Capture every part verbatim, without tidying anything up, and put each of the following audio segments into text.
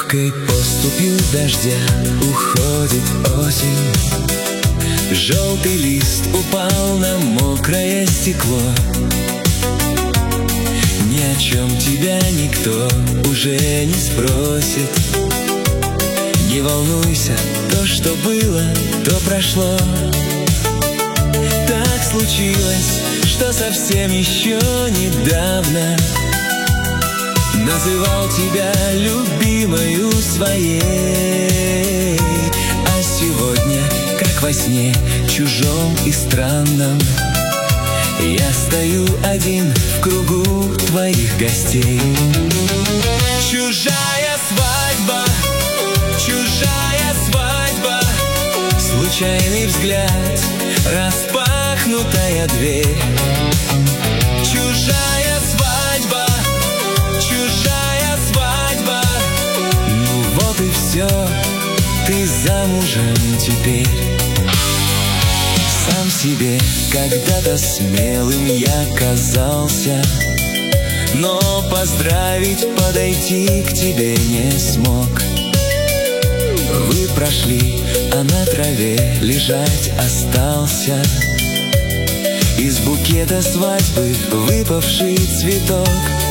Легкой поступью дождя уходит осень. Желтый лист упал на мокрое стекло. Ни о чем тебя никто уже не спросит. Не волнуйся, то, что было, то прошло. Так случилось, что совсем еще недавно называл тебя любимою своей. А сегодня, как во сне, чужом и странном, я стою один в кругу твоих гостей. Чужая свадьба, чужая свадьба, случайный взгляд, распахнутая дверь. Чужая свадьба, чужая свадьба, ну вот и все, ты замужем теперь. Сам себе когда-то смелым я казался, но поздравить, подойти к тебе не смог. Вы прошли, а на траве лежать остался из букета свадьбы выпавший цветок.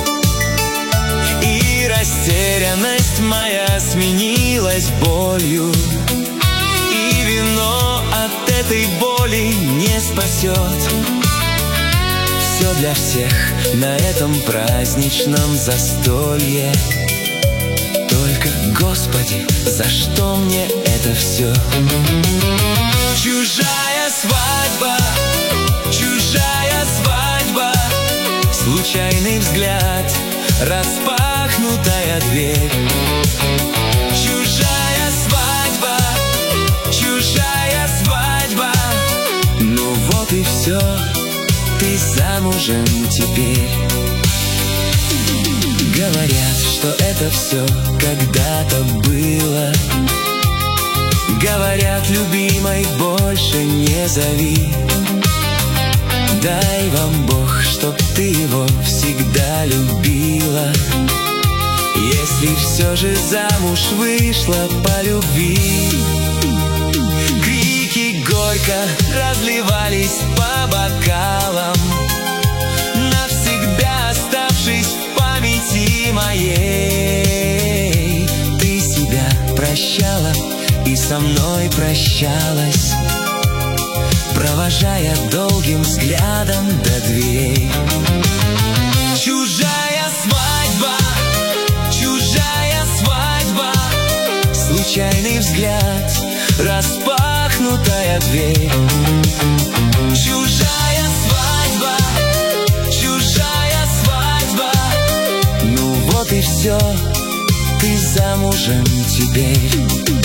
И растерянность моя сменилась болью, и вино от этой боли не спасет. Все для всех на этом праздничном застолье. Только, Господи, за что мне это все? Чужая свадьба, чужая свадьба, случайный взгляд, распахнутая дверь. Чужая свадьба, чужая свадьба, ну вот и все, ты замужем теперь. Говорят, что это все когда-то было. Говорят, любимой больше не зови. Дай вам Бог, чтоб ты его всегда любила. Если все же замуж вышла по любви. Крики горько разливались по бокалам, навсегда оставшись в памяти моей. Ты себя прощала и со мной прощалась, провожая долгим взглядом до дверей. Чужая свадьба, чужая свадьба, случайный взгляд, распахнутая дверь. Чужая свадьба, чужая свадьба, ну вот и все, ты замужем теперь.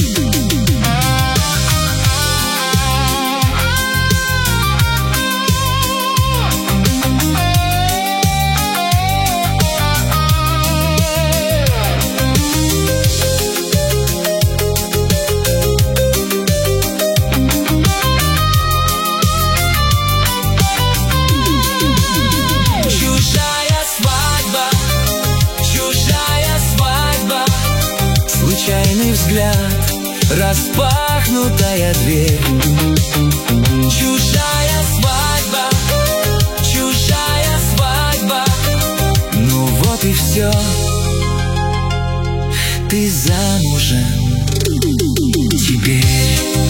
Распахнутая дверь. Чужая свадьба, чужая свадьба, ну вот и все, ты замужем теперь.